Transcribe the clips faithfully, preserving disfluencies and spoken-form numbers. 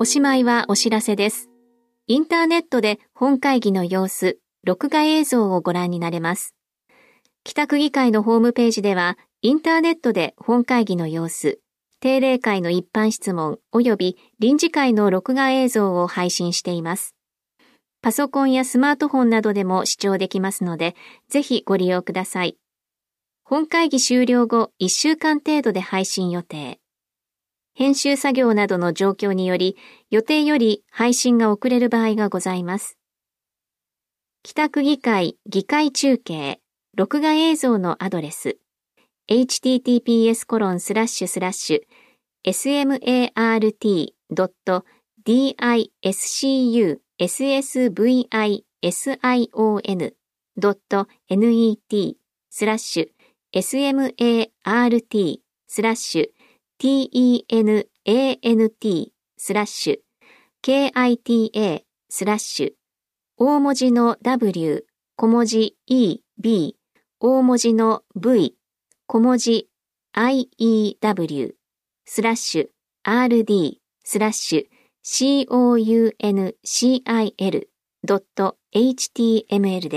おしまいはお知らせです。インターネットで本会議の様子、録画映像をご覧になれます。北区議会のホームページでは、インターネットで本会議の様子、定例会の一般質問及び臨時会の録画映像を配信しています。パソコンやスマートフォンなどでも視聴できますので、ぜひご利用ください。本会議終了後いっしゅうかん程度で配信予定。編集作業などの状況により、予定より配信が遅れる場合がございます。北区議会議会中継、録画映像のアドレス、エイチティーティーピーエスコロンスラッシュスラッシュエスエムエーアールティードットディーアイエスシーユーエスエスブイアイエスアイオーエヌドットネットスラッシュエスエムエーアールティースラッシュ ティーイーエヌエーエヌティースラッシュ ケーアイティーエースラッシュ大文字の W 小文字 E B 大文字の V 小文字 アイイーダブリュー スラッシュ アールディー スラッシュ シーオーユーエヌシーアイエル ドット エイチティーエムエル です。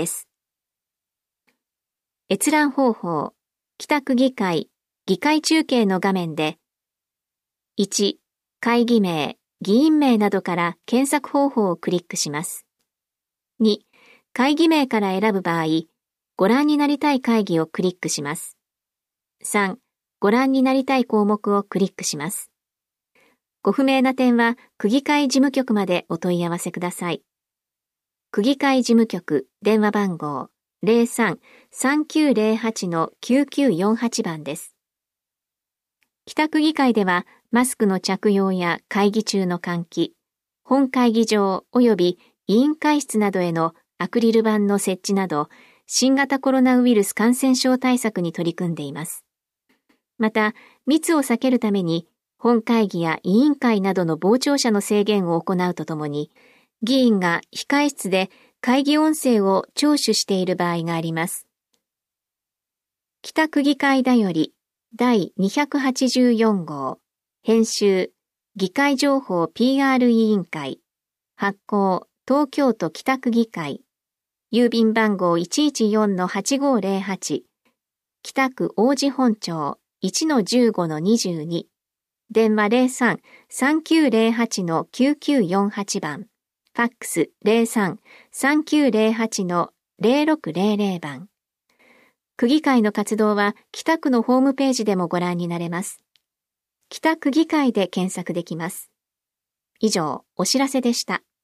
閲覧方法、北区議会議会中継の画面でいち、会議名、議員名などから検索方法をクリックします。に、会議名から選ぶ場合、ご覧になりたい会議をクリックします。さん、ご覧になりたい項目をクリックします。ご不明な点は区議会事務局までお問い合わせください。区議会事務局電話番号 ゼロさん さんきゅうゼロはち きゅうきゅうよんはち 番です。北区議会ではマスクの着用や会議中の換気、本会議場及び委員会室などへのアクリル板の設置など、新型コロナウイルス感染症対策に取り組んでいます。また、密を避けるために、本会議や委員会などの傍聴者の制限を行うとともに、議員が控え室で会議音声を聴取している場合があります。北区議会だよりだいにひゃくはちじゅうよん号編集議会情報 ピーアール 委員会発行東京都北区議会郵便番号 いちいちよんのはちごーぜろはち 北区王子本町 いちのじゅうごのにじゅうに 電話 ゼロさん さんきゅうゼロはち きゅうきゅうよんはち 番ファックス ゼロさん さんきゅうゼロはち ゼロろくゼロゼロ 番区議会の活動は北区のホームページでもご覧になれます。北区議会で検索できます。以上、お知らせでした。